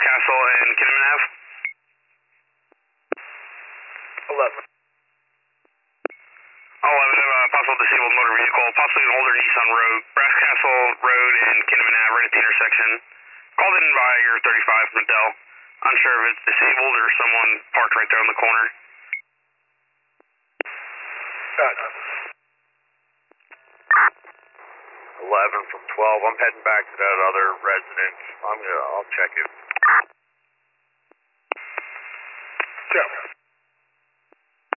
Castle and Kinnaman Ave. 11. 11, possible disabled motor vehicle, possibly an older Nissan Rogue, Brass Castle Road and Kinnaman Ave, right at the intersection. Called in by your 35 Medell. Unsure if it's disabled or someone parked right there on the corner. 11 from 12. I'm heading back to that other residence. I'll check it.